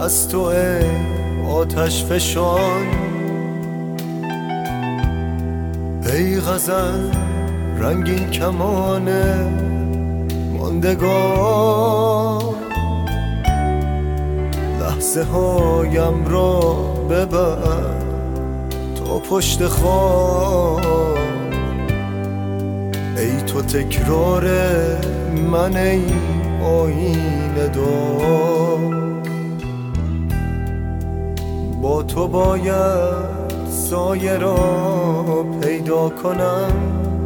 از تو ای آتش فشان. ای غزل رنگین کمان ماندگار، لحظه هایم را ببر تا پشت خواب. ای تو تکرار من، ای آینه دار. با تو باید سایه را پیدا کنم،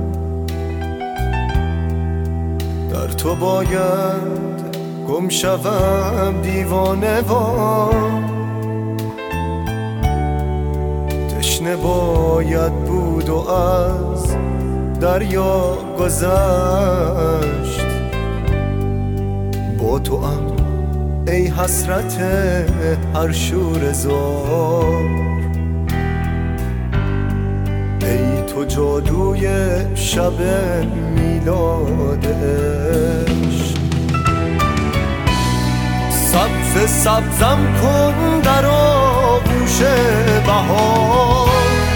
در تو باید گم شوم دیوانه وار. تشنه باید بود و از دریا گذشت. با تو ام ای حسرت هر شور زار. ای تو جادوی شب میلاد عشق. سبز سبزم کن در آغوش بهار.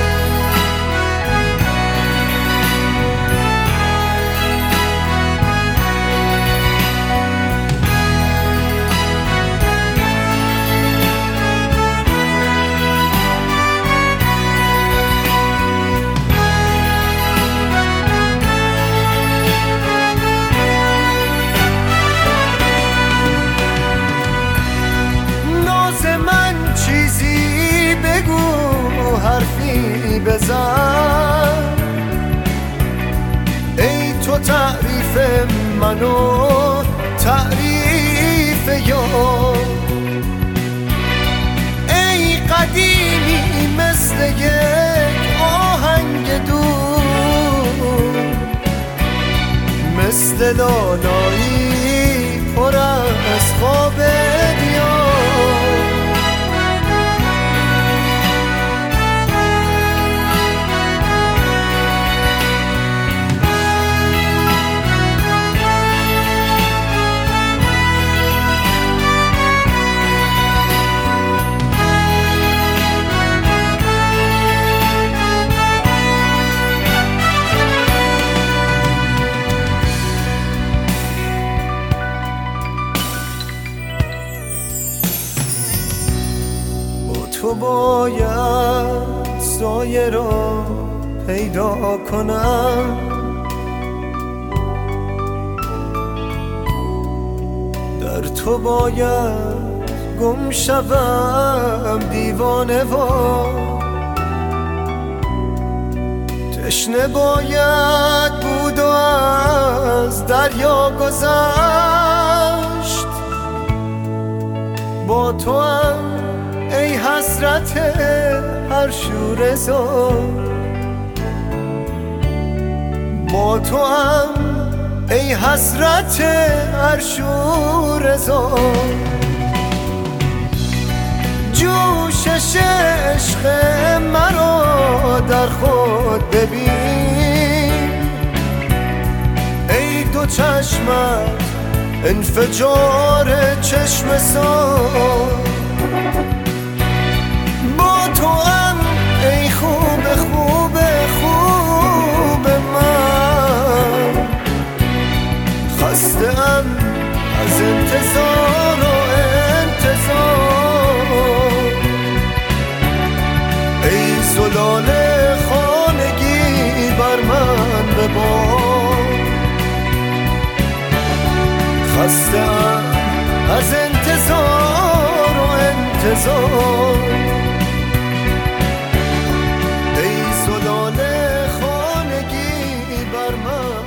حرفی بزن ای تو تعریف منو تعریف یار. ای قدیمی مثل یک آهنگ دور، مثل لالایی پر از خواب دیار. تو باید سایه را پیدا کنم، در تو باید گم شوم دیوانه وار. تشنه باید بود و از دریا گذشت. با تو هم ای حسرت هر شور زار. با تو هم ای حسرت هر شور زار. جوشش عشق مرا در خود ببین، ای دو چشمت انفجار چشم سار. تو هم ای خوب خوب خوب من، خسته ام از انتظار و انتظار. ای زلال خانگی بر من ببار، خسته ام از انتظار و انتظار. ای زلال خانگی بر من